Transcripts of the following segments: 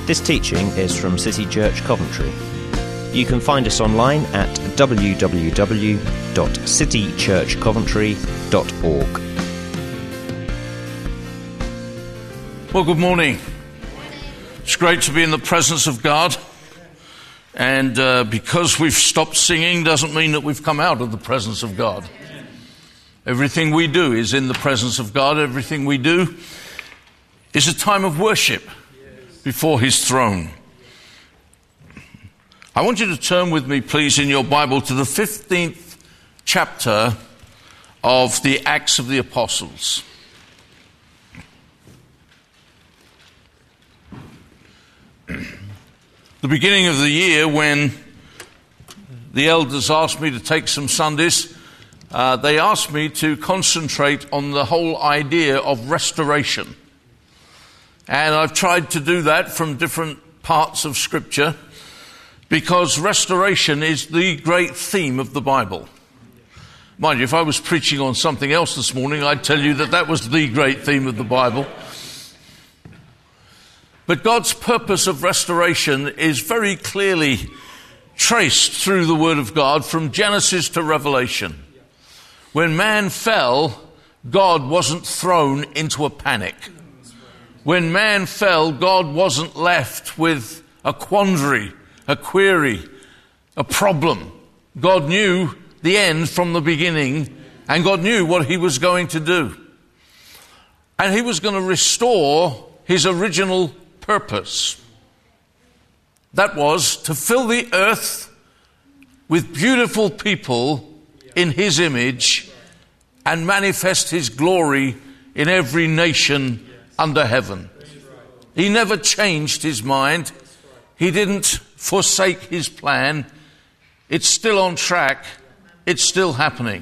This teaching is from City Church Coventry. You can find us online at www.citychurchcoventry.org. Well, good morning. It's great to be in the presence of God. And because we've stopped singing doesn't mean that we've come out of the presence of God. Everything we do is in the presence of God. Everything we do is a time of worship before His throne. I want you to turn with me, please, in your Bible to the 15th chapter of the Acts of the Apostles. The beginning of the year, when the elders asked me to take some Sundays, they asked me to concentrate on the whole idea of restoration. And I've tried to do that from different parts of Scripture, because restoration is the great theme of the Bible. Mind you, if I was preaching on something else this morning, I'd tell you that was the great theme of the Bible. But God's purpose of restoration is very clearly traced through the Word of God from Genesis to Revelation. When man fell, God wasn't thrown into a panic. When man fell, God wasn't left with a quandary, a query, a problem. God knew the end from the beginning, and God knew what He was going to do. And He was going to restore His original purpose. That was to fill the earth with beautiful people in His image and manifest His glory in every nation under heaven. He never changed His mind. He didn't forsake His plan. It's still on track. It's still happening.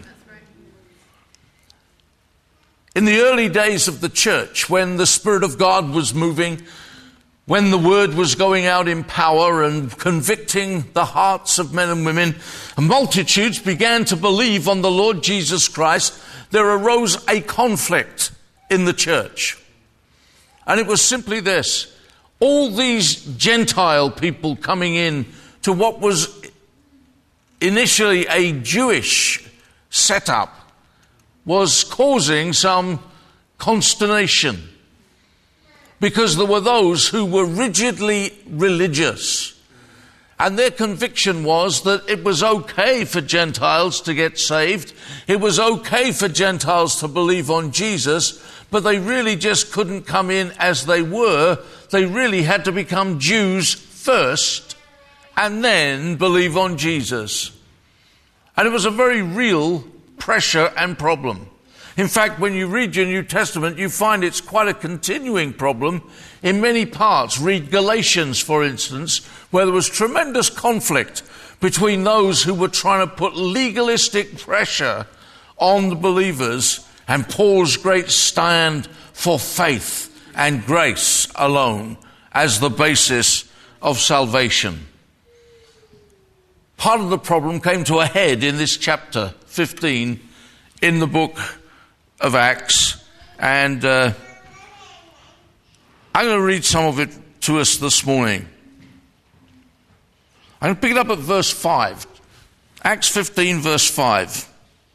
In the early days of the church, when the Spirit of God was moving, when the Word was going out in power and convicting the hearts of men and women, and multitudes began to believe on the Lord Jesus Christ, there arose a conflict in the church. And it was simply this: all these Gentile people coming in to what was initially a Jewish setup was causing some consternation, because there were those who were rigidly religious, and their conviction was that it was okay for Gentiles to get saved, it was okay for Gentiles to believe on Jesus, but they really just couldn't come in as they were. They really had to become Jews first and then believe on Jesus. And it was a very real pressure and problem. In fact, when you read your New Testament, you find it's quite a continuing problem in many parts. Read Galatians, for instance, where there was tremendous conflict between those who were trying to put legalistic pressure on the believers and Paul's great stand for faith and grace alone as the basis of salvation. Part of the problem came to a head in this chapter 15 in the book of Acts, and I'm going to read some of it to us this morning. I'm going to pick it up at verse 5. Acts 15, verse 5.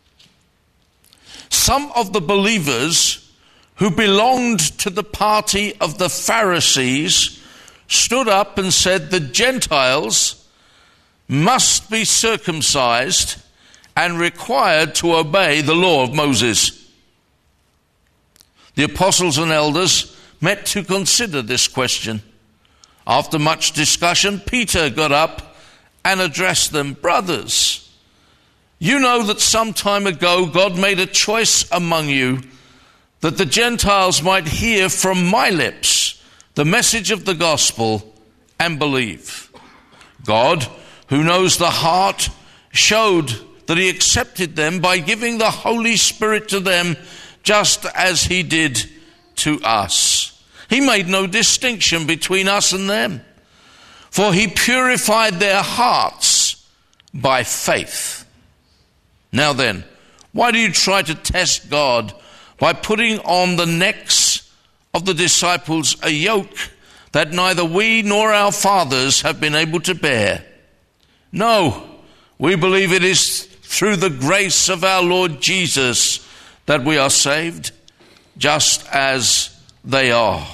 Some of the believers who belonged to the party of the Pharisees stood up and said, the Gentiles must be circumcised and required to obey the law of Moses. The apostles and elders met to consider this question. After much discussion, Peter got up and addressed them. Brothers, you know that some time ago God made a choice among you that the Gentiles might hear from my lips the message of the gospel and believe. God, who knows the heart, showed that He accepted them by giving the Holy Spirit to them just as He did to us. He made no distinction between us and them, for He purified their hearts by faith. Now then, why do you try to test God by putting on the necks of the disciples a yoke that neither we nor our fathers have been able to bear. No, we believe it is through the grace of our Lord Jesus that we are saved, just as they are."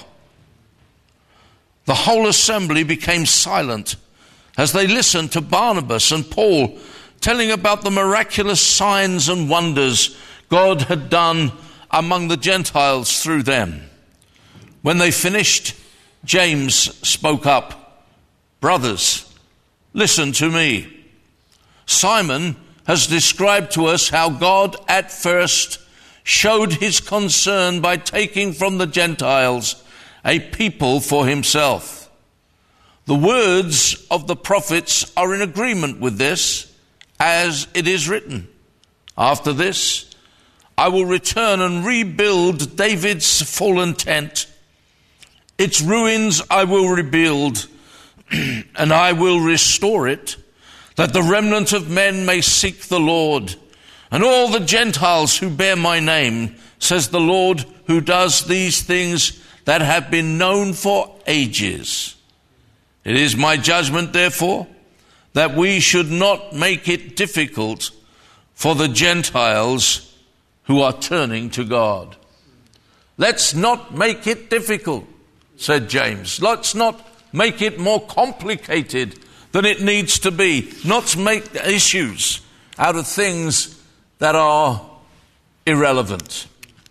The whole assembly became silent as they listened to Barnabas and Paul telling about the miraculous signs and wonders God had done among the Gentiles through them. When they finished, James spoke up. "Brothers, listen to me. Simon has described to us how God at first showed his concern by taking from the Gentiles a people for himself. The words of the prophets are in agreement with this, as it is written, 'After this, I will return and rebuild David's fallen tent. Its ruins I will rebuild, and I will restore it, that the remnant of men may seek the Lord, and all the Gentiles who bear my name, says the Lord, who does these things that have been known for ages. It is my judgment, therefore, that we should not make it difficult for the Gentiles who are turning to God." Let's not make it difficult, said James. Let's not make it more complicated than it needs to be. Not make issues out of things that are irrelevant.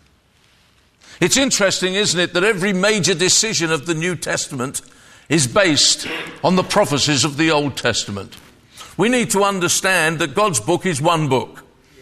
It's interesting, isn't it, that every major decision of the New Testament is based on the prophecies of the Old Testament. We need to understand that God's book is one book.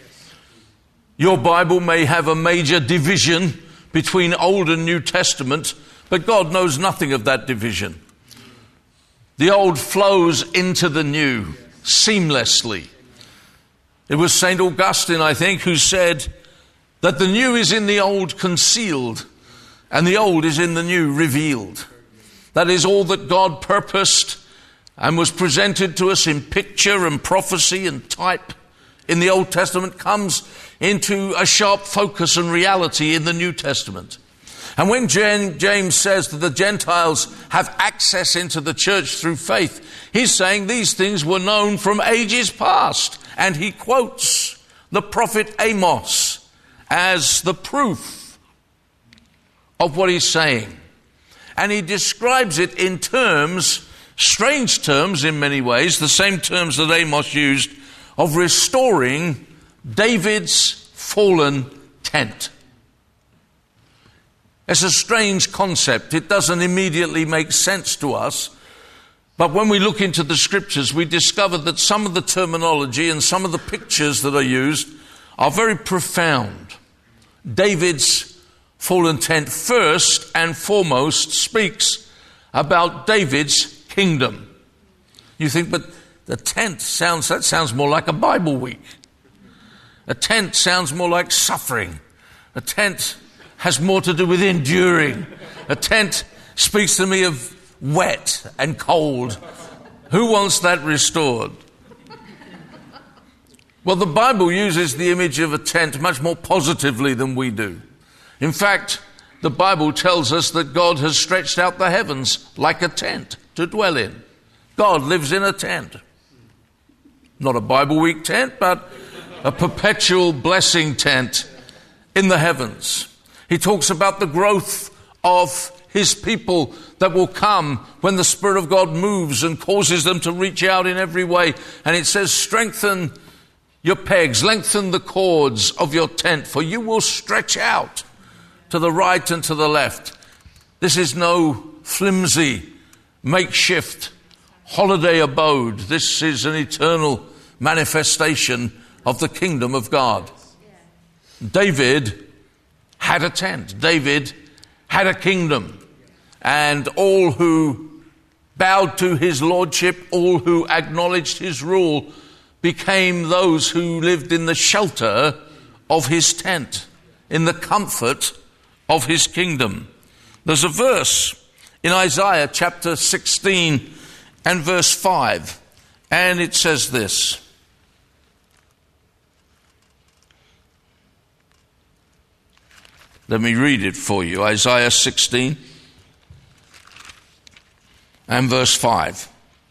Your Bible may have a major division between Old and New Testament, but God knows nothing of that division. The Old flows into the New seamlessly. It was St. Augustine, I think, who said that the New is in the Old concealed, and the Old is in the New revealed. That is, all that God purposed and was presented to us in picture and prophecy and type in the Old Testament comes into a sharp focus and reality in the New Testament. And when James says that the Gentiles have access into the church through faith, he's saying these things were known from ages past. And he quotes the prophet Amos as the proof of what he's saying. And he describes it in terms, strange terms in many ways, the same terms that Amos used, of restoring David's fallen tent. It's a strange concept. It doesn't immediately make sense to us. But when we look into the scriptures, we discover that some of the terminology and some of the pictures that are used are very profound. David's fallen tent first and foremost speaks about David's kingdom. You think, but the tent sounds more like a Bible week. A tent sounds more like suffering. A tent has more to do with enduring. A tent speaks to me of wet and cold. Who wants that restored? Well, the Bible uses the image of a tent much more positively than we do. In fact, the Bible tells us that God has stretched out the heavens like a tent to dwell in. God lives in a tent. Not a Bible week tent, but a perpetual blessing tent in the heavens. He talks about the growth of his people that will come when the Spirit of God moves and causes them to reach out in every way. And it says, strengthen your pegs, lengthen the cords of your tent, for you will stretch out to the right and to the left. This is no flimsy, makeshift holiday abode. This is an eternal manifestation of the kingdom of God. David had a tent. David had a kingdom. And all who bowed to his lordship, all who acknowledged his rule, became those who lived in the shelter of his tent, in the comfort of his kingdom. There's a verse in Isaiah chapter 16 and verse 5, and it says this. Let me read it for you. Isaiah 16 and verse 5.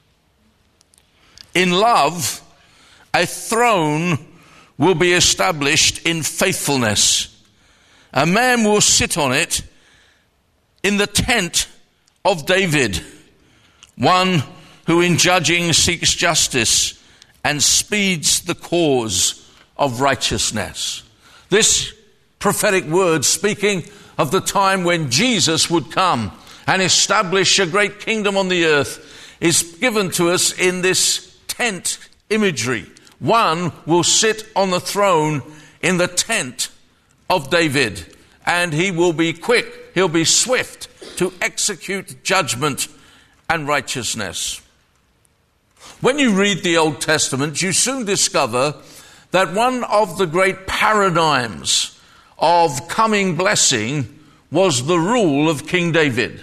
In love, a throne will be established in faithfulness. A man will sit on it in the tent of David, one who in judging seeks justice and speeds the cause of righteousness. This prophetic word, speaking of the time when Jesus would come and establish a great kingdom on the earth, is given to us in this tent imagery. One will sit on the throne in the tent of David, and he will be quick, he'll be swift to execute judgment and righteousness. When you read the Old Testament, you soon discover that one of the great paradigms of coming blessing was the rule of King David.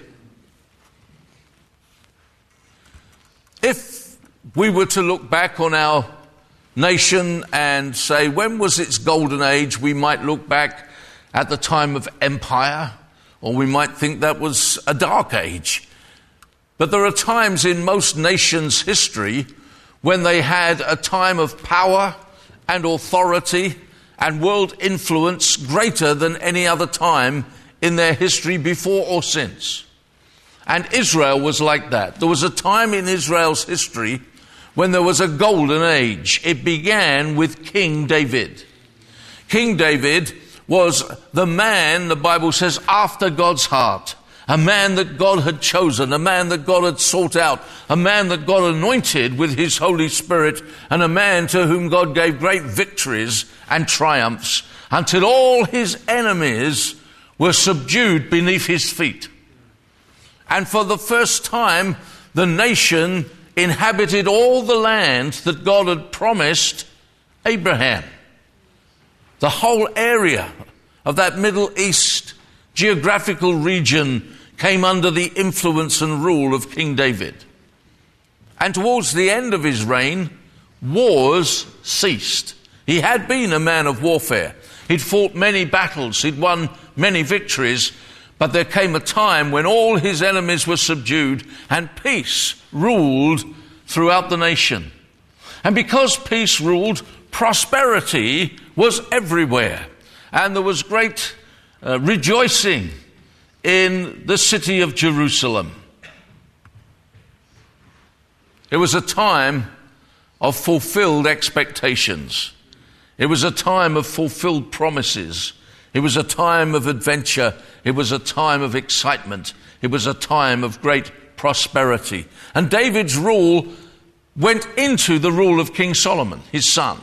If we were to look back on our nation and say, when was its golden age? We might look back at the time of empire, or we might think that was a dark age. But there are times in most nations' history when they had a time of power and authority and world influence greater than any other time in their history before or since. And Israel was like that. There was a time in Israel's history when there was a golden age. It began with King David. King David was the man, the Bible says, after God's heart. A man that God had chosen, a man that God had sought out, a man that God anointed with his Holy Spirit, and a man to whom God gave great victories and triumphs until all his enemies were subdued beneath his feet. And for the first time, the nation inhabited all the land that God had promised Abraham. The whole area of that Middle East geographical region came under the influence and rule of King David. And towards the end of his reign, wars ceased. He had been a man of warfare. He'd fought many battles. He'd won many victories. But there came a time when all his enemies were subdued and peace ruled throughout the nation. And because peace ruled, prosperity was everywhere. And there was great rejoicing in the city of Jerusalem. It was a time of fulfilled expectations. It was a time of fulfilled promises. It was a time of adventure. It was a time of excitement. It was a time of great prosperity. And David's rule went into the rule of King Solomon, his son.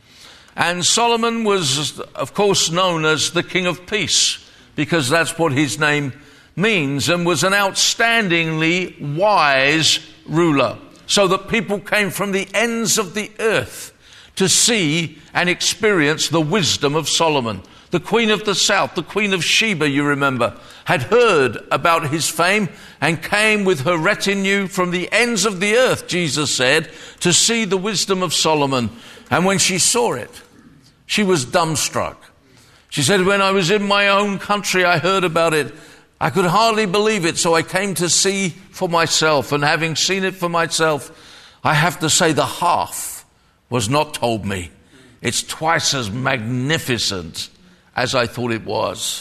And Solomon was, of course, known as the King of Peace, because that's what his name means, and was an outstandingly wise ruler, so that people came from the ends of the earth to see and experience the wisdom of Solomon. The Queen of the South, the Queen of Sheba, you remember, had heard about his fame and came with her retinue from the ends of the earth, Jesus said, to see the wisdom of Solomon. And when she saw it, she was dumbstruck. She said, when I was in my own country, I heard about it. I could hardly believe it, so I came to see for myself. And having seen it for myself, I have to say the half was not told me. It's twice as magnificent as I thought it was.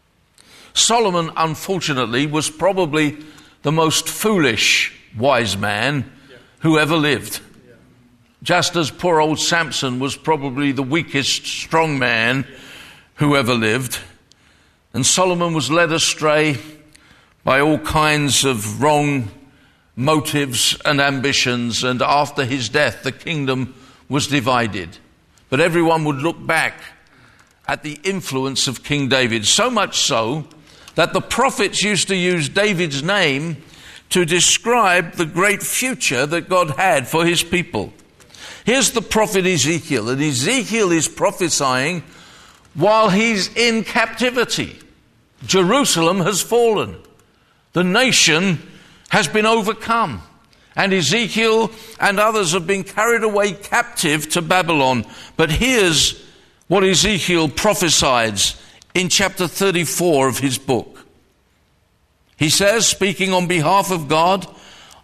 Solomon, unfortunately, was probably the most foolish wise man who ever lived. Just as poor old Samson was probably the weakest strong man who ever lived. And Solomon was led astray by all kinds of wrong motives and ambitions, and after his death the kingdom was divided. But everyone would look back at the influence of King David, so much so that the prophets used to use David's name to describe the great future that God had for his people. Here's the prophet Ezekiel, and Ezekiel is prophesying while he's in captivity. Jerusalem has fallen. The nation has been overcome. And Ezekiel and others have been carried away captive to Babylon. But here's what Ezekiel prophesies in chapter 34 of his book. He says, speaking on behalf of God,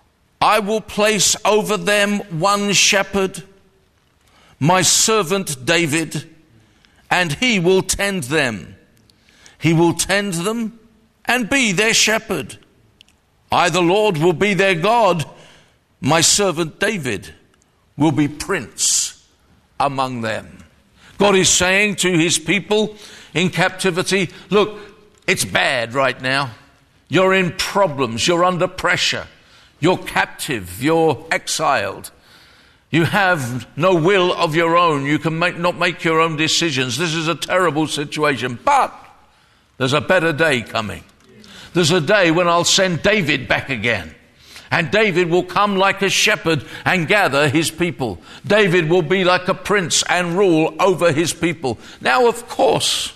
I will place over them one shepherd, my servant David, and he will tend them. He will tend them and be their shepherd. I, the Lord, will be their God. My servant David will be prince among them. God is saying to his people in captivity, look, it's bad right now. You're in problems. You're under pressure. You're captive. You're exiled. You have no will of your own. You can not make your own decisions. This is a terrible situation. But there's a better day coming. There's a day when I'll send David back again. And David will come like a shepherd and gather his people. David will be like a prince and rule over his people. Now, of course,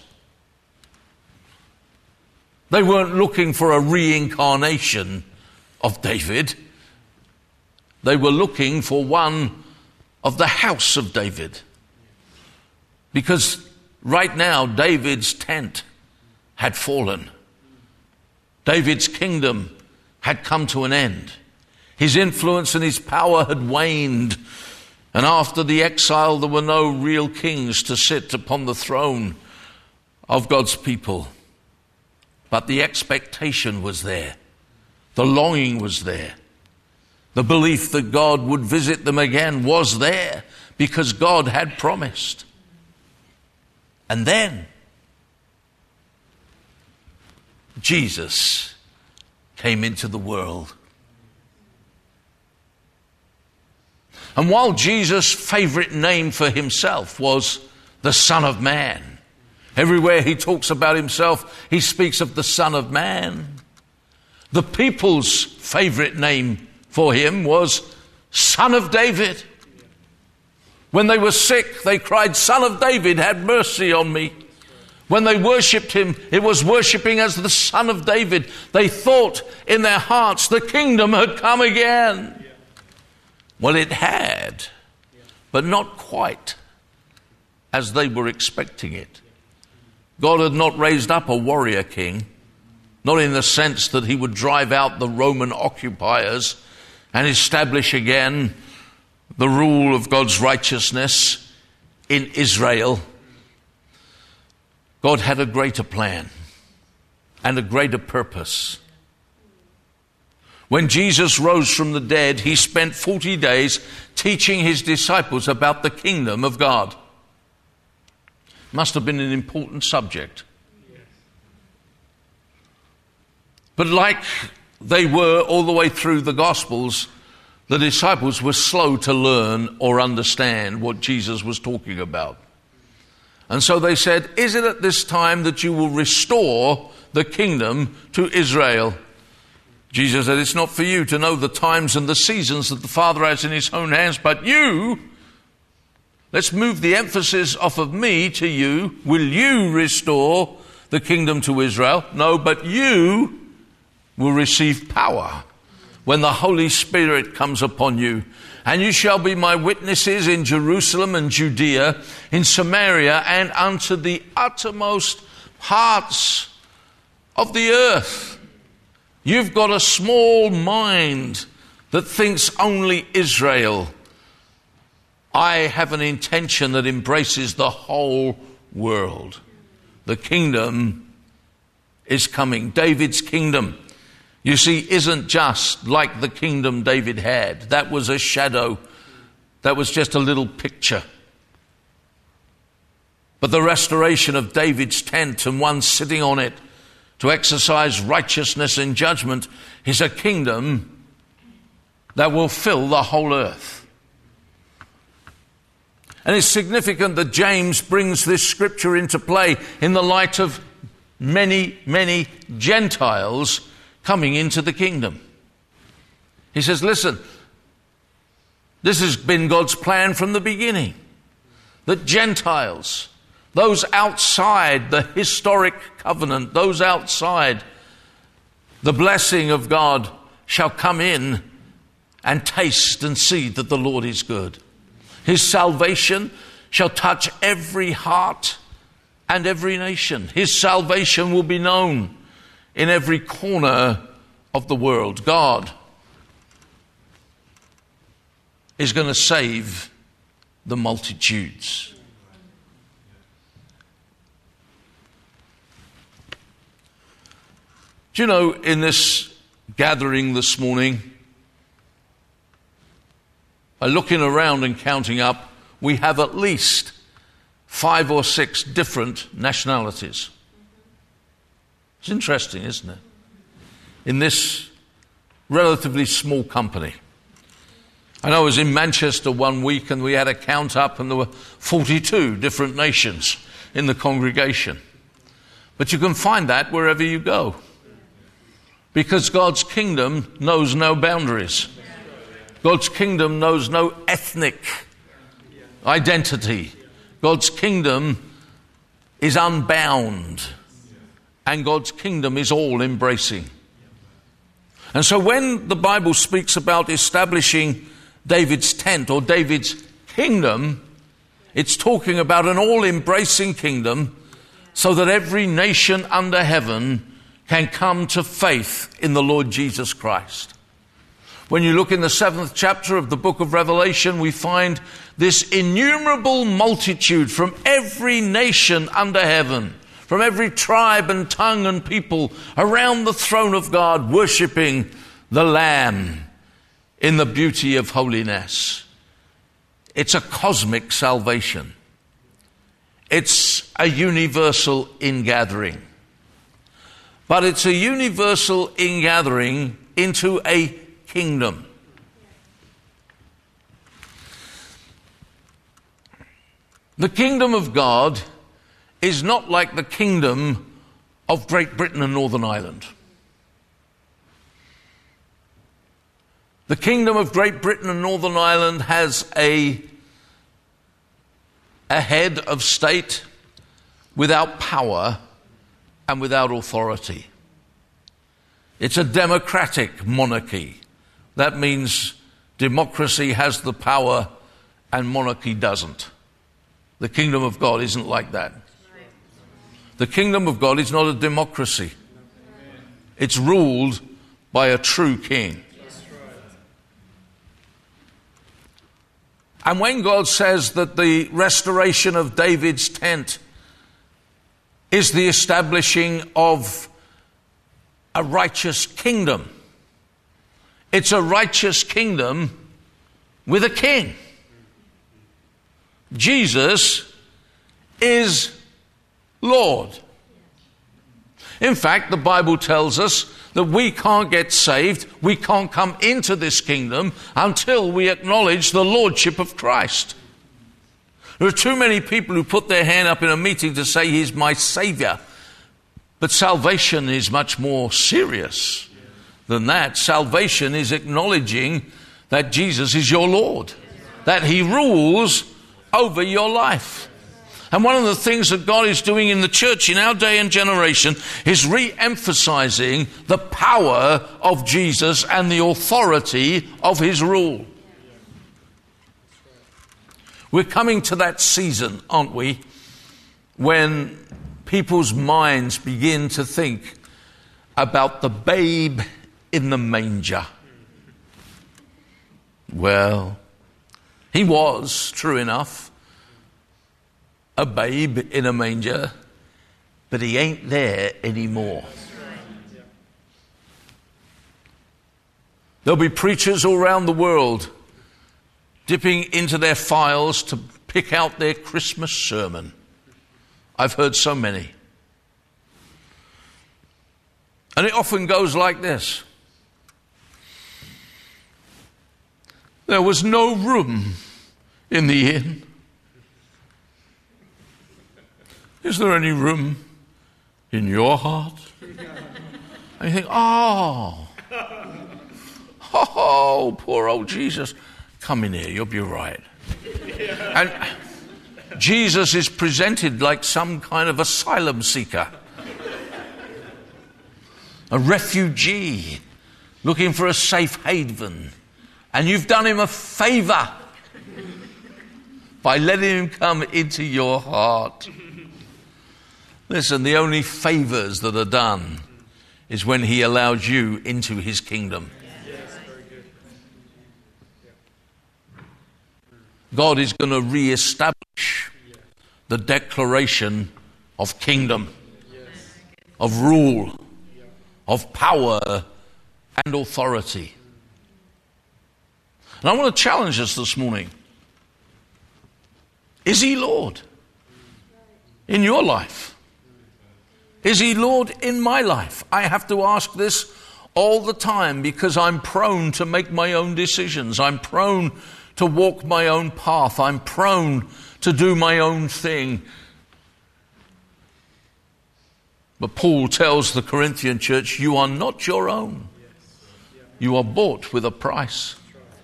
they weren't looking for a reincarnation of David. They were looking for one of the house of David. Because right now, David's tent had fallen. David's kingdom had come to an end. His influence and his power had waned. And after the exile, there were no real kings to sit upon the throne of God's people. But the expectation was there. The longing was there. The belief that God would visit them again was there because God had promised. And then Jesus came into the world. And while Jesus' favorite name for himself was the Son of Man, everywhere he talks about himself, he speaks of the Son of Man. The people's favorite name for him was Son of David. When they were sick, they cried, Son of David, have mercy on me. When they worshipped him, it was worshipping as the Son of David. They thought in their hearts the kingdom had come again. Well, it had, but not quite as they were expecting it. God had not raised up a warrior king, not in the sense that he would drive out the Roman occupiers and establish again the rule of God's righteousness in Israel. God had a greater plan and a greater purpose. When Jesus rose from the dead, he spent 40 days teaching his disciples about the kingdom of God. Must have been an important subject. But like they were all the way through the Gospels, the disciples were slow to learn or understand what Jesus was talking about. And so they said, is it at this time that you will restore the kingdom to Israel? Jesus said, it's not for you to know the times and the seasons that the Father has in his own hands, but you, let's move the emphasis off of me to you. Will you restore the kingdom to Israel? No, but you will receive power when the Holy Spirit comes upon you. And you shall be my witnesses in Jerusalem and Judea, in Samaria, and unto the uttermost parts of the earth. You've got a small mind that thinks only Israel. I have an intention that embraces the whole world. The kingdom is coming. David's kingdom, you see, isn't just like the kingdom David had. That was a shadow. That was just a little picture. But the restoration of David's tent and one sitting on it to exercise righteousness and judgment is a kingdom that will fill the whole earth. And it's significant that James brings this scripture into play in the light of many, many Gentiles coming into the kingdom. He says, listen, this has been God's plan from the beginning, that Gentiles, those outside the historic covenant, those outside the blessing of God, shall come in and taste and see that the Lord is good. His salvation shall touch every heart and every nation. His salvation will be known in every corner of the world. God is going to save the multitudes. Do you know, in this gathering this morning, by looking around and counting up, we have at least 5 or 6 different nationalities. It's interesting, isn't it? In this relatively small company. And I was in Manchester one week and we had a count up and there were 42 different nations in the congregation. But you can find that wherever you go. Because God's kingdom knows no boundaries. God's kingdom knows no ethnic identity. God's kingdom is unbound. And God's kingdom is all embracing. And so when the Bible speaks about establishing David's tent or David's kingdom, it's talking about an all-embracing kingdom so that every nation under heaven can come to faith in the Lord Jesus Christ. When you look in the 7th chapter of the book of Revelation, we find this innumerable multitude from every nation under heaven, from every tribe and tongue and people around the throne of God, worshipping the Lamb in the beauty of holiness. It's a cosmic salvation. It's a universal ingathering. But it's a universal ingathering into a kingdom. The kingdom of God is not like the kingdom of Great Britain and Northern Ireland. The kingdom of Great Britain and Northern Ireland has a head of state without power and without authority. It's a democratic monarchy. That means democracy has the power and monarchy doesn't. The kingdom of God isn't like that. The kingdom of God is not a democracy. It's ruled by a true king. And when God says that the restoration of David's tent is the establishing of a righteous kingdom, it's a righteous kingdom with a king. Jesus is Lord. In fact, the Bible tells us that we can't get saved, we can't come into this kingdom until we acknowledge the lordship of Christ. There are too many people who put their hand up in a meeting to say he's my Savior. But salvation is much more serious than that. Salvation is acknowledging that Jesus is your Lord, that he rules over your life. And one of the things that God is doing in the church in our day and generation is re-emphasizing the power of Jesus and the authority of his rule. We're coming to that season, aren't we, when people's minds begin to think about the babe in the manger. Well, he was, true enough, a babe in a manger, but he ain't there anymore. There'll be preachers all around the world dipping into their files to pick out their Christmas sermon. I've heard so many. And it often goes like this. There was no room in the inn. Is there any room in your heart? And you think, oh, poor old Jesus. Come in here, you'll be right. And Jesus is presented like some kind of asylum seeker, a refugee looking for a safe haven. And you've done him a favor by letting him come into your heart. Listen, the only favors that are done is when he allows you into his kingdom. God is going to re-establish the declaration of kingdom, of rule, of power and authority. And I want to challenge us this morning. Is he Lord in your life? Is he Lord in my life? I have to ask this all the time because I'm prone to make my own decisions. I'm prone to walk my own path. I'm prone to do my own thing. But Paul tells the Corinthian church, you are not your own. You are bought with a price.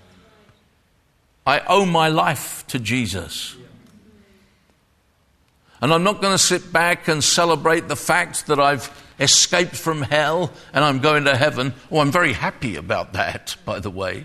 I owe my life to Jesus. And I'm not going to sit back and celebrate the fact that I've escaped from hell and I'm going to heaven. Oh, I'm very happy about that, by the way.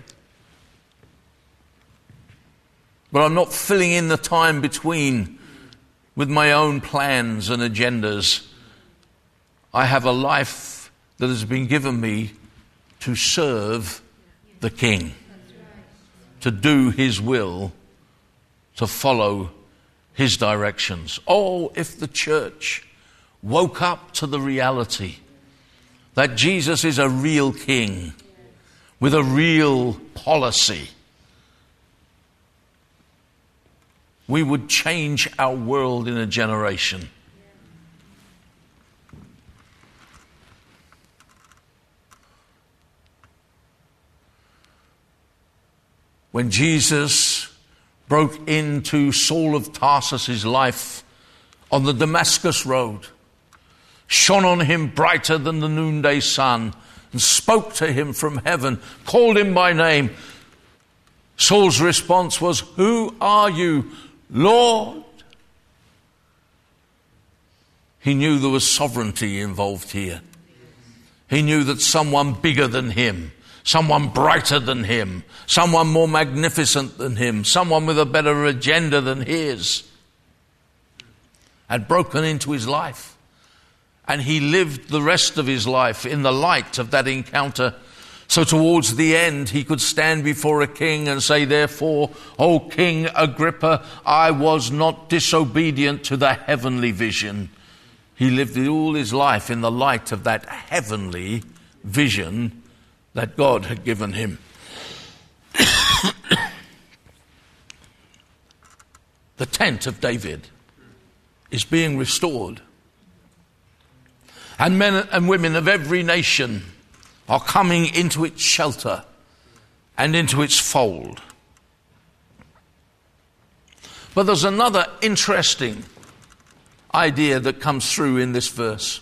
But I'm not filling in the time between with my own plans and agendas. I have a life that has been given me to serve the King, to do his will, to follow his directions. Oh, if the church woke up to the reality that Jesus is a real king with a real policy, we would change our world in a generation. When Jesus broke into Saul of Tarsus' life on the Damascus road, shone on him brighter than the noonday sun, and spoke to him from heaven, called him by name, Saul's response was, "Who are you, Lord?" He knew there was sovereignty involved here. He knew that someone bigger than him, someone brighter than him, someone more magnificent than him, someone with a better agenda than his, had broken into his life. And he lived the rest of his life in the light of that encounter. So towards the end, he could stand before a king and say, "Therefore, O King Agrippa, I was not disobedient to the heavenly vision." He lived all his life in the light of that heavenly vision that God had given him. The tent of David is being restored. And men and women of every nation are coming into its shelter and into its fold. But there's another interesting idea that comes through in this verse.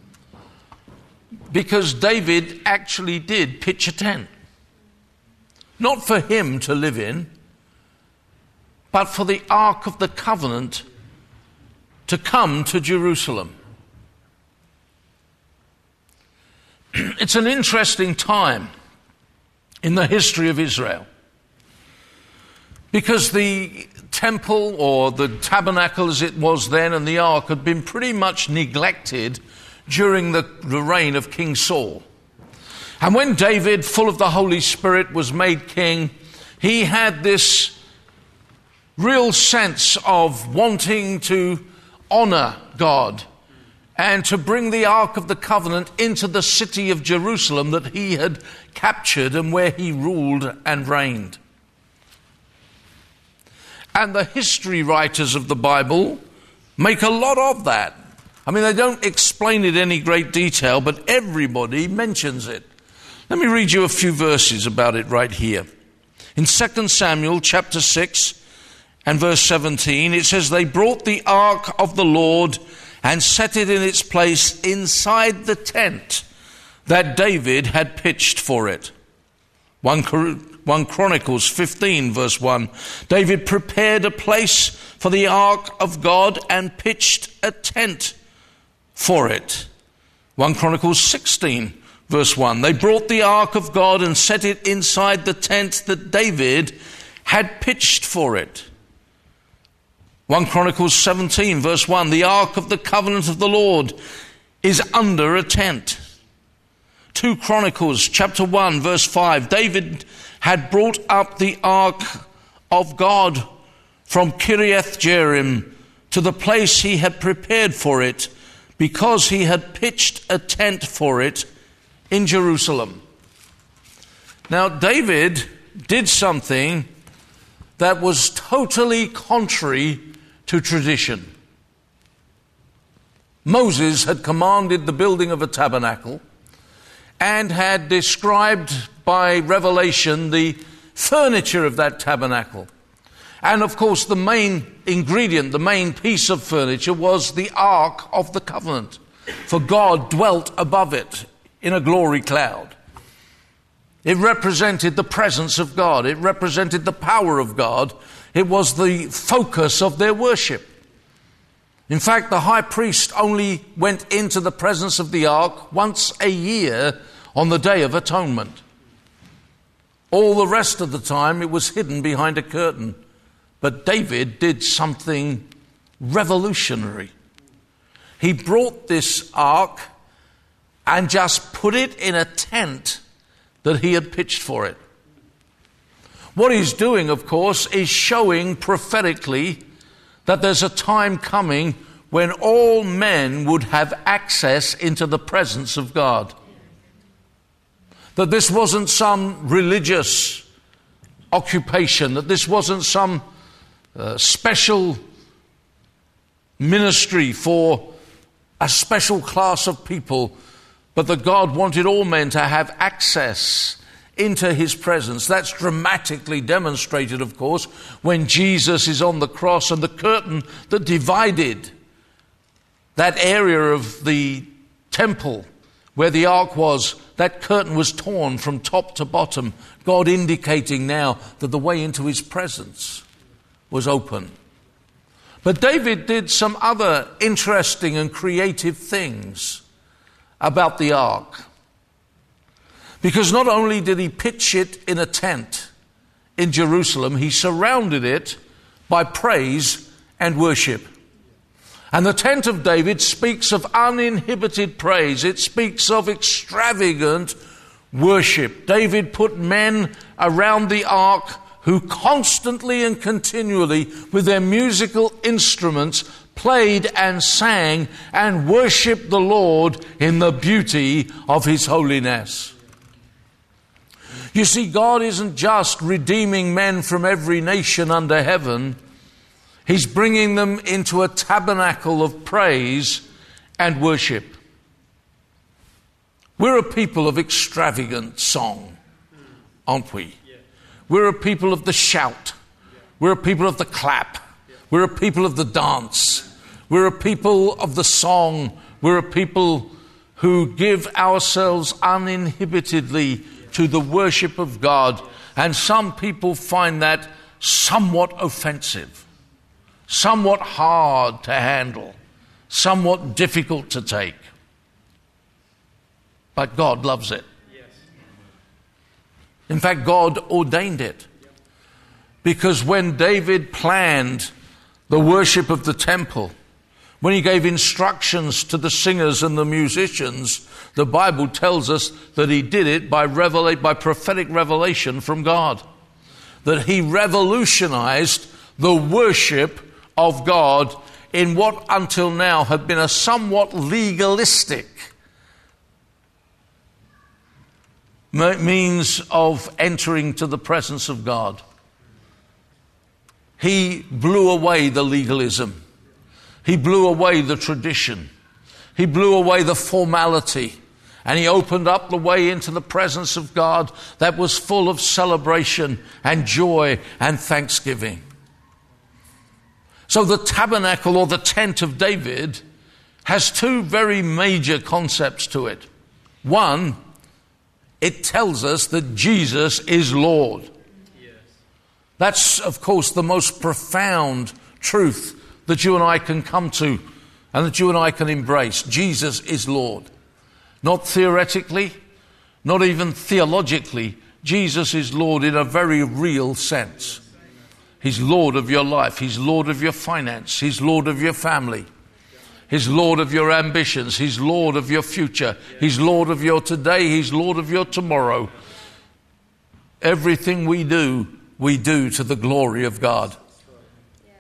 Because David actually did pitch a tent. Not for him to live in, but for the Ark of the Covenant to come to Jerusalem. It's an interesting time in the history of Israel. Because the temple, or the tabernacle as it was then, and the ark had been pretty much neglected during the reign of King Saul. And when David, full of the Holy Spirit, was made king, he had this real sense of wanting to honor God and to bring the Ark of the Covenant into the city of Jerusalem that he had captured and where he ruled and reigned. And the history writers of the Bible make a lot of that. I mean, they don't explain it in any great detail, but everybody mentions it. Let me read you a few verses about it right here. In 2 Samuel chapter 6 and verse 17, it says, "They brought the ark of the Lord and set it in its place inside the tent that David had pitched for it." 1 Chronicles 15 verse 1, "David prepared a place for the ark of God and pitched a tent for it." 1 Chronicles 16 verse 1, "They brought the ark of God and set it inside the tent that David had pitched for it." 1 Chronicles 17 verse 1, "The ark of the covenant of the Lord is under a tent." 2 Chronicles chapter 1 verse 5, "David had brought up the ark of God from Kiriath Jearim to the place he had prepared for it, because he had pitched a tent for it in Jerusalem. Now, David did something that was totally contrary to tradition. Moses had commanded the building of a tabernacle and had described by revelation the furniture of that tabernacle. And of course, the main ingredient, the main piece of furniture was the Ark of the Covenant. For God dwelt above it in a glory cloud. It represented the presence of God. It represented the power of God. It was the focus of their worship. In fact, the high priest only went into the presence of the ark once a year on the Day of Atonement. All the rest of the time it was hidden behind a curtain. But David did something revolutionary. He brought this ark and just put it in a tent that he had pitched for it. What he's doing, of course, is showing prophetically that there's a time coming when all men would have access into the presence of God. That this wasn't some religious occupation, that this wasn't some special ministry for a special class of people, but that God wanted all men to have access into his presence. That's dramatically demonstrated, of course, when Jesus is on the cross and the curtain that divided that area of the temple where the ark was, that curtain was torn from top to bottom, God indicating now that the way into his presence was open. But David did some other interesting and creative things about the ark. Because not only did he pitch it in a tent in Jerusalem, he surrounded it by praise and worship. And the tent of David speaks of uninhibited praise. It speaks of extravagant worship. David put men around the ark who constantly and continually, with their musical instruments, played and sang and worshipped the Lord in the beauty of his holiness. You see, God isn't just redeeming men from every nation under heaven. He's bringing them into a tabernacle of praise and worship. We're a people of extravagant song, aren't we? We're a people of the shout. We're a people of the clap. We're a people of the dance. We're a people of the song. We're a people who give ourselves uninhibitedly to the worship of God. And some people find that somewhat offensive, somewhat hard to handle, somewhat difficult to take. But God loves it. In fact, God ordained it. Because when David planned the worship of the temple, when he gave instructions to the singers and the musicians, the Bible tells us that he did it by prophetic revelation from God. That he revolutionized the worship of God in what until now had been a somewhat legalistic means of entering to the presence of God. He blew away the legalism. He blew away the tradition. He blew away the formality. And he opened up the way into the presence of God that was full of celebration and joy and thanksgiving. So the tabernacle, or the tent of David, has two very major concepts to it. One, it tells us that Jesus is Lord. Yes. That's, of course, the most profound truth that you and I can come to and that you and I can embrace. Jesus is Lord. Not theoretically, not even theologically. Jesus is Lord in a very real sense. He's Lord of your life. He's Lord of your finance. He's Lord of your family. He's Lord of your ambitions. He's Lord of your future. He's Lord of your today. He's Lord of your tomorrow. Everything we do to the glory of God.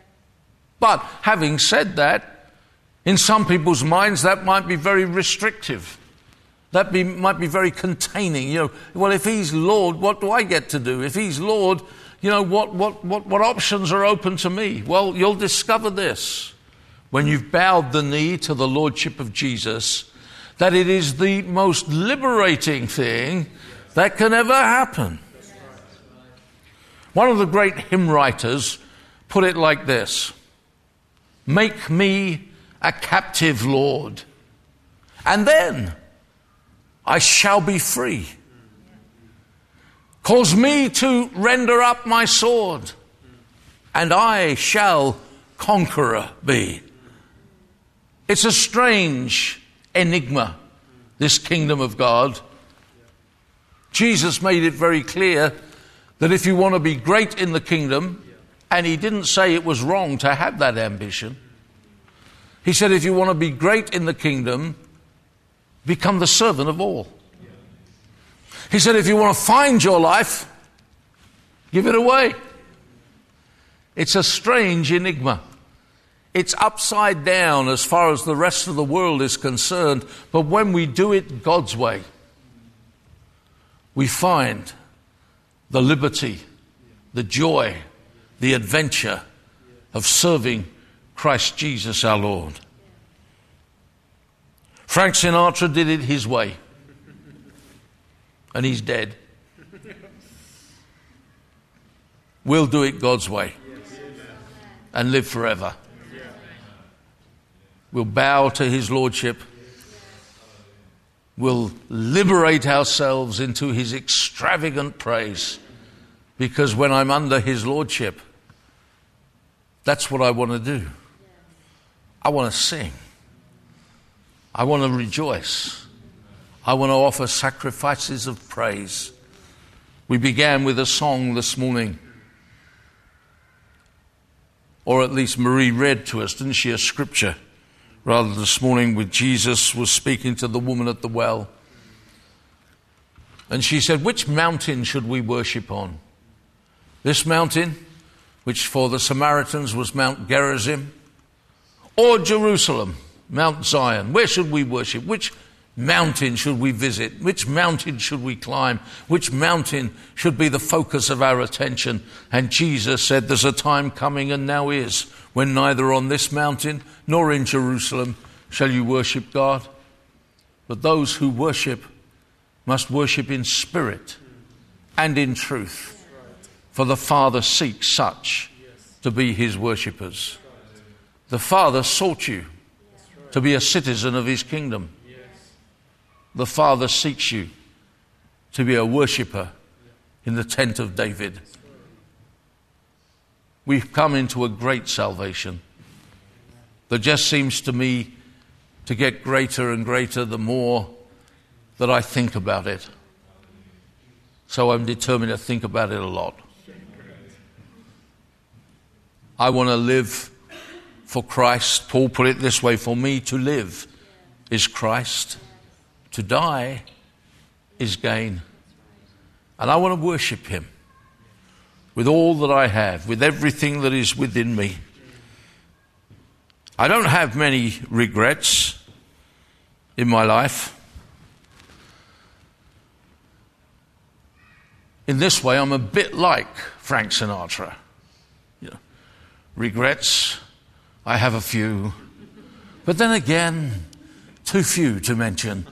But having said that, in some people's minds that might be very restrictive. Might be very containing. Well, if he's Lord, what do I get to do? If he's Lord, what options are open to me? Well, you'll discover this when you've bowed the knee to the Lordship of Jesus, that it is the most liberating thing that can ever happen. One of the great hymn writers put it like this: make me a captive, Lord, and then I shall be free. Cause me to render up my sword, and I shall conqueror be. It's a strange enigma, this kingdom of God. Jesus made it very clear that if you want to be great in the kingdom, and he didn't say it was wrong to have that ambition. He said if you want to be great in the kingdom, become the servant of all. He said if you want to find your life, give it away. It's a strange enigma. It's upside down as far as the rest of the world is concerned. But when we do it God's way, we find the liberty, the joy, the adventure of serving Christ Jesus our Lord. Frank Sinatra did it his way, and he's dead. We'll do it God's way and live forever. We'll bow to his lordship. We'll liberate ourselves into his extravagant praise, because when I'm under his lordship, that's what I want to do. I want to sing. I want to rejoice. I want to offer sacrifices of praise. We began with a song this morning, or at least Marie read to us, didn't she, a scripture, rather this morning, with Jesus was speaking to the woman at the well. And she said, which mountain should we worship on? This mountain, which for the Samaritans was Mount Gerizim, or Jerusalem, Mount Zion? Where should we worship? Which mountain should we visit? Which mountain should we climb? Which mountain should be the focus of our attention? And Jesus said, there's a time coming, and now is, when neither on this mountain nor in Jerusalem shall you worship God. But those who worship must worship in spirit and in truth. For the Father seeks such to be his worshippers. The Father sought you to be a citizen of his kingdom. The Father seeks you to be a worshipper in the tent of David. We've come into a great salvation that just seems to me to get greater and greater the more that I think about it. So I'm determined to think about it a lot. I want to live for Christ. Paul put it this way: for me to live is Christ, to die is gain. And I want to worship him with all that I have, with everything that is within me. I don't have many regrets in my life. In this way, I'm a bit like Frank Sinatra. Regrets, I have a few, but then again, too few to mention.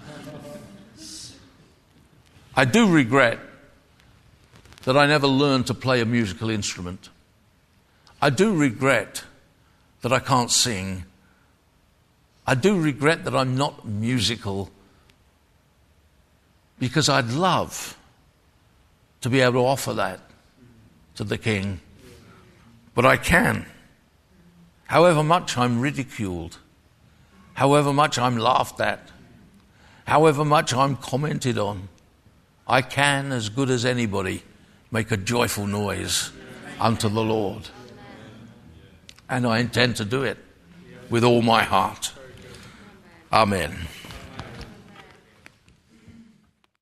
I do regret that I never learned to play a musical instrument. I do regret that I can't sing. I do regret that I'm not musical, because I'd love to be able to offer that to the King. But I can. However much I'm ridiculed, however much I'm laughed at, however much I'm commented on, I can, as good as anybody, make a joyful noise unto the Lord. And I intend to do it with all my heart. Amen.